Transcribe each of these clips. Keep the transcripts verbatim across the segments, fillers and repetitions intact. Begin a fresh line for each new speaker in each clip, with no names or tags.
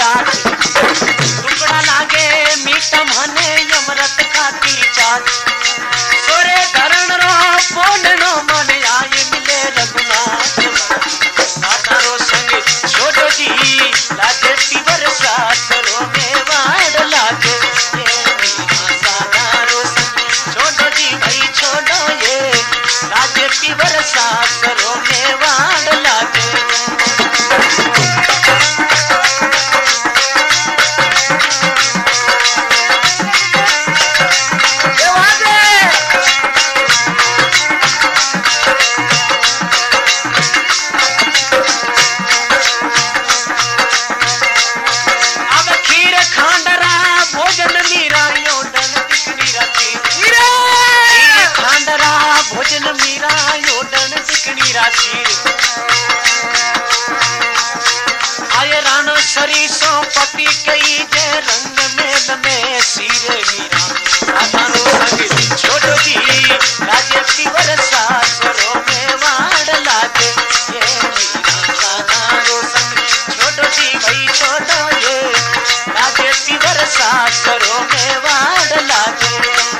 चाट टुकड़ा लागे मीठा मने अमृत खाती चाट सोरे धरण रो पोलनो मन आए मिले रघुनाथ सातारो संग छोड़ो जी लागे पीवर सासरो में वाड़ लागे सातारो संग छोड़ो जी भाई छोड़ो ये लागे पीवर सासरो में वाड़ लागे भोजन मीरा योडन चिकनी राशि आये राणो सरीसो पति कई जे रंग मेल में सीरे मीरा सातारो संग छोड़ो जी लागे पीवर सासरो में वाड़ लागे ये मीरा सातारो संग छोड़ो जी भाई छोड़ो ये लागे पीवर सासरो में वाड़ लागे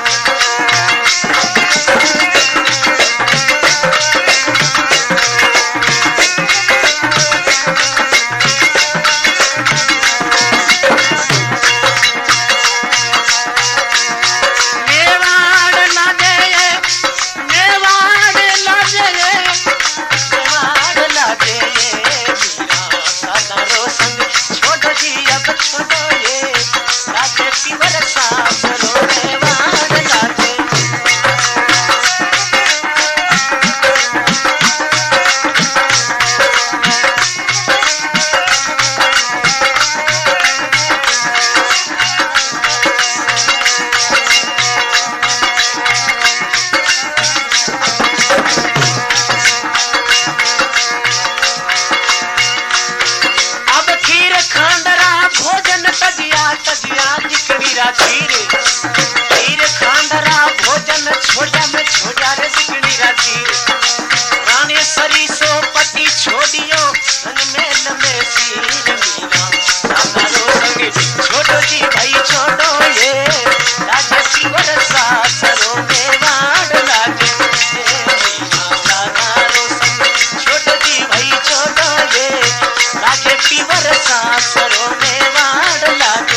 खीर खांडरा भोजन छोड़ा में छोड़ा रे चिकनी राती रानी सरीसो पति छोड़ियो रंग मेल में सीर मीरा सातारो संग छोड़ो जी भाई छोड़ो ये लागे पीवर सासरो में वाड़ लागे मीरा सातारो संग छोड़ो जी भाई छोड़ो ये लागे पीवर सासरो में वाड़ लागे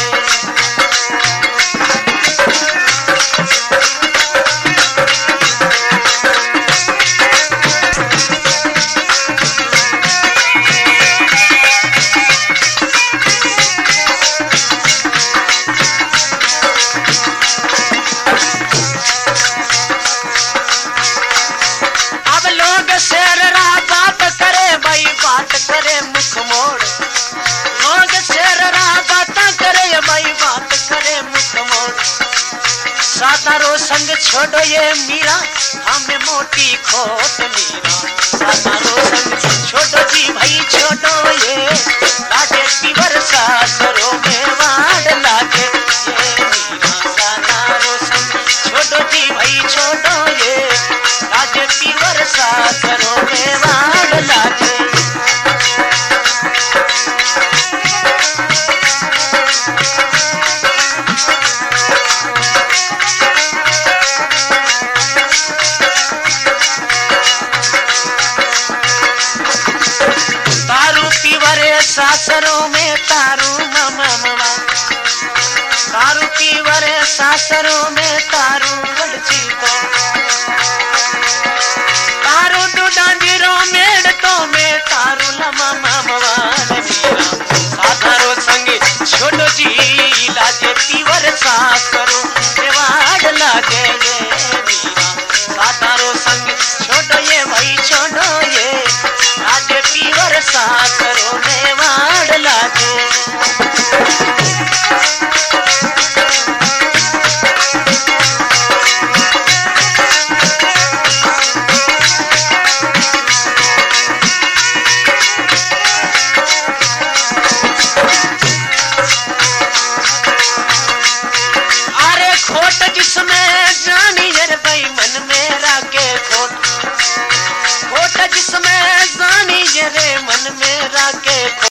करे मुख मोड़ लोग शेर बात करे भाई बात करे मुख मोड़ सातारो संग छोड़ो ये मीरा हमें मोटी खोट मीरा सातारो संग छोड़ो जी भाई छोड़ो ये लागे पीवर सासरो में वाड़ लागे ये मीरा सातारो संग छोड़ो जी भाई छोड़ो ये लागे पीवर सासरो में वाड़ लागे सासरों में तारू ममा ममा तारू पीवरे सासरों में तारू गढ़ची तो तारू डूडांजीरो मेड़ तो में तारू लमा ममा मीरा साधारो संगे छोड़ो जी लागे पीवर सासरो वाड़ लागे ये मीरा साधारो संगे छोड़ो ये भाई छोड़ो ये लागे पीवर सासरो में वाड़ लागे जिसमें जानी रे भाई मन में रागे खोट खोट जिसमें जानी रे मन में रागे